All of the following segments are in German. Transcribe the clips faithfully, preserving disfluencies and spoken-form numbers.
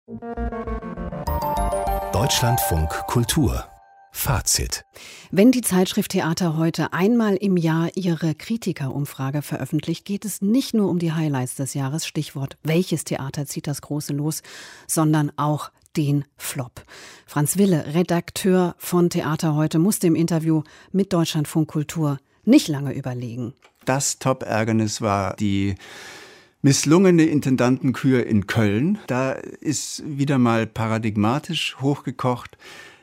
Deutschlandfunk Kultur Fazit. Wenn die Zeitschrift Theater heute einmal im Jahr ihre Kritikerumfrage veröffentlicht, geht es nicht nur um die Highlights des Jahres, Stichwort welches Theater zieht das große Los, sondern auch den Flop. Franz Wille, Redakteur von Theater heute, musste im Interview mit Deutschlandfunk Kultur nicht lange überlegen. Das Top-Ärgernis war die misslungene Intendantenkür in Köln. Da ist wieder mal paradigmatisch hochgekocht,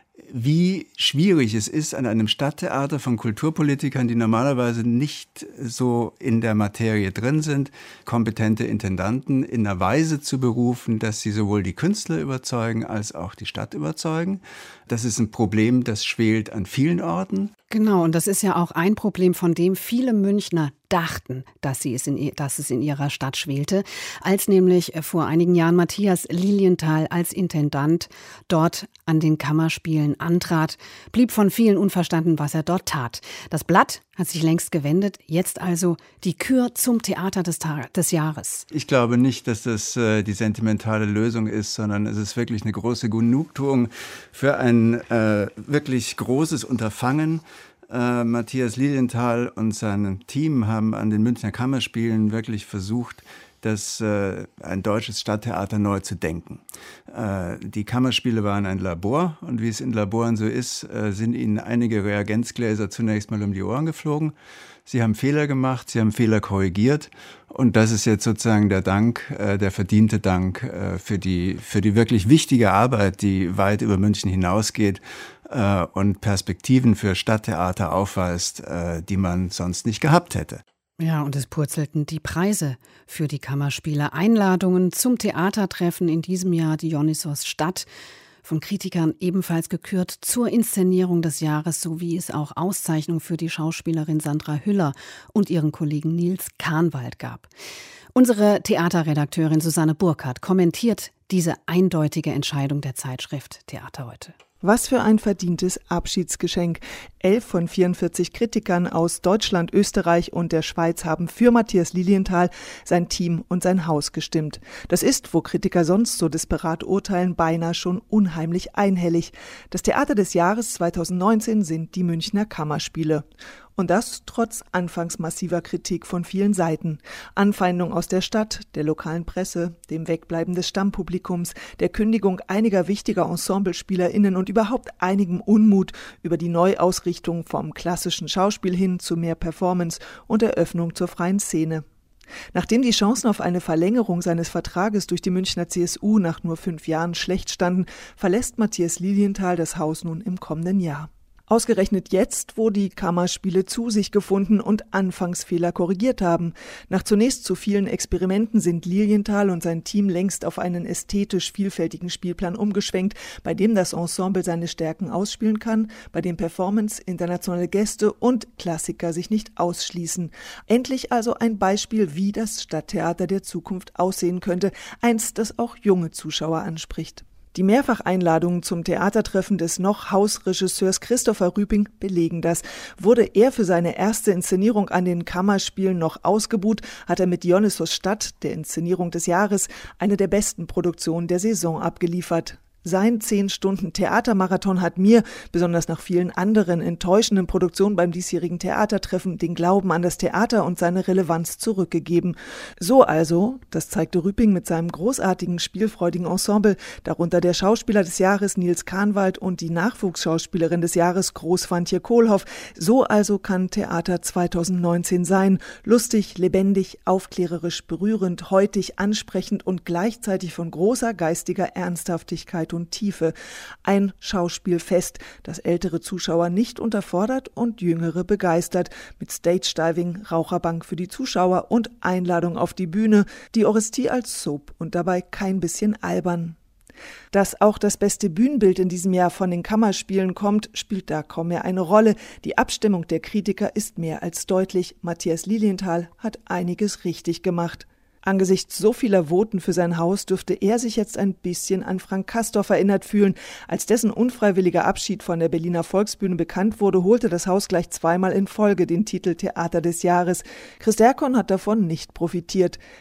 wie schwierig es ist, an einem Stadttheater von Kulturpolitikern, die normalerweise nicht so in der Materie drin sind, kompetente Intendanten in einer Weise zu berufen, dass sie sowohl die Künstler überzeugen als auch die Stadt überzeugen. Das ist ein Problem, das schwelt an vielen Orten. Genau, und das ist ja auch ein Problem, von dem viele Münchner dachten, dass, sie es in, dass es in ihrer Stadt schwelte, als nämlich vor einigen Jahren Matthias Lilienthal als Intendant dort an den Kammerspielen antrat, blieb von vielen unverstanden, was er dort tat. Das Blatt hat sich längst gewendet, jetzt also die Kür zum Theater des, Ta- des Jahres. Ich glaube nicht, dass das äh, die sentimentale Lösung ist, sondern es ist wirklich eine große Genugtuung für ein äh, wirklich großes Unterfangen. Äh, Matthias Lilienthal und sein Team haben an den Münchner Kammerspielen wirklich versucht, das äh, ein deutsches Stadttheater neu zu denken. Äh, die Kammerspiele waren ein Labor und wie es in Laboren so ist, äh, sind ihnen einige Reagenzgläser zunächst mal um die Ohren geflogen. Sie haben Fehler gemacht, sie haben Fehler korrigiert und das ist jetzt sozusagen der Dank, äh, der verdiente Dank äh, für die, für die wirklich wichtige Arbeit, die weit über München hinausgeht äh, und Perspektiven für Stadttheater aufweist, äh, die man sonst nicht gehabt hätte. Ja, und es purzelten die Preise für die Kammerspiele. Einladungen zum Theatertreffen in diesem Jahr Dionysos Stadt, von Kritikern ebenfalls gekürt zur Inszenierung des Jahres, sowie es auch Auszeichnungen für die Schauspielerin Sandra Hüller und ihren Kollegen Nils Kahnwald gab. Unsere Theaterredakteurin Susanne Burkhardt kommentiert diese eindeutige Entscheidung der Zeitschrift Theater heute. Was für ein verdientes Abschiedsgeschenk. Elf von vierundvierzig Kritikern aus Deutschland, Österreich und der Schweiz haben für Matthias Lilienthal, sein Team und sein Haus gestimmt. Das ist, wo Kritiker sonst so disparat urteilen, beinahe schon unheimlich einhellig. Das Theater des Jahres zweitausendneunzehn sind die Münchner Kammerspiele. Und das trotz anfangs massiver Kritik von vielen Seiten. Anfeindung aus der Stadt, der lokalen Presse, dem Wegbleiben des Stammpublikums, der Kündigung einiger wichtiger EnsemblespielerInnen und überhaupt einigem Unmut über die Neuausrichtung vom klassischen Schauspiel hin zu mehr Performance und Eröffnung zur freien Szene. Nachdem die Chancen auf eine Verlängerung seines Vertrages durch die Münchner C S U nach nur fünf Jahren schlecht standen, verlässt Matthias Lilienthal das Haus nun im kommenden Jahr. Ausgerechnet jetzt, wo die Kammerspiele zu sich gefunden und Anfangsfehler korrigiert haben. Nach zunächst zu vielen Experimenten sind Lilienthal und sein Team längst auf einen ästhetisch vielfältigen Spielplan umgeschwenkt, bei dem das Ensemble seine Stärken ausspielen kann, bei dem Performance, internationale Gäste und Klassiker sich nicht ausschließen. Endlich also ein Beispiel, wie das Stadttheater der Zukunft aussehen könnte, eins, das auch junge Zuschauer anspricht. Die Mehrfacheinladungen zum Theatertreffen des noch Hausregisseurs Christopher Rüping belegen das. Wurde er für seine erste Inszenierung an den Kammerspielen noch ausgebuht, hat er mit Dionysos Stadt, der Inszenierung des Jahres, eine der besten Produktionen der Saison abgeliefert. Sein zehn Stunden Theatermarathon hat mir, besonders nach vielen anderen enttäuschenden Produktionen beim diesjährigen Theatertreffen, den Glauben an das Theater und seine Relevanz zurückgegeben. So also, das zeigte Rüping mit seinem großartigen, spielfreudigen Ensemble, darunter der Schauspieler des Jahres Nils Kahnwald und die Nachwuchsschauspielerin des Jahres Großwantje Kohlhoff, so also kann Theater zweitausendneunzehn sein. Lustig, lebendig, aufklärerisch, berührend, heutig, ansprechend und gleichzeitig von großer geistiger Ernsthaftigkeit und Tiefe. Ein Schauspielfest, das ältere Zuschauer nicht unterfordert und jüngere begeistert. Mit Stage-Diving, Raucherbank für die Zuschauer und Einladung auf die Bühne. Die Orestie als Soap und dabei kein bisschen albern. Dass auch das beste Bühnenbild in diesem Jahr von den Kammerspielen kommt, spielt da kaum mehr eine Rolle. Die Abstimmung der Kritiker ist mehr als deutlich. Matthias Lilienthal hat einiges richtig gemacht. Angesichts so vieler Voten für sein Haus dürfte er sich jetzt ein bisschen an Frank Castorf erinnert fühlen. Als dessen unfreiwilliger Abschied von der Berliner Volksbühne bekannt wurde, holte das Haus gleich zweimal in Folge den Titel Theater des Jahres. Chris Dercon hat davon nicht profitiert.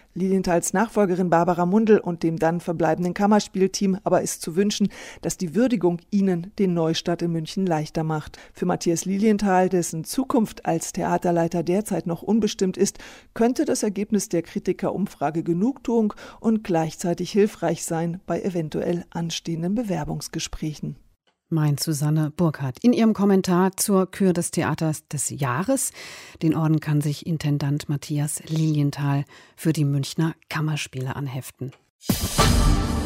Lilienthals Nachfolgerin Barbara Mundl und dem dann verbleibenden Kammerspielteam aber ist zu wünschen, dass die Würdigung ihnen den Neustart in München leichter macht. Für Matthias Lilienthal, dessen Zukunft als Theaterleiter derzeit noch unbestimmt ist, könnte das Ergebnis der Kritikerumfrage Genugtuung und gleichzeitig hilfreich sein bei eventuell anstehenden Bewerbungsgesprächen. Meint Susanne Burkhardt in ihrem Kommentar zur Kür des Theaters des Jahres. Den Orden kann sich Intendant Matthias Lilienthal für die Münchner Kammerspiele anheften.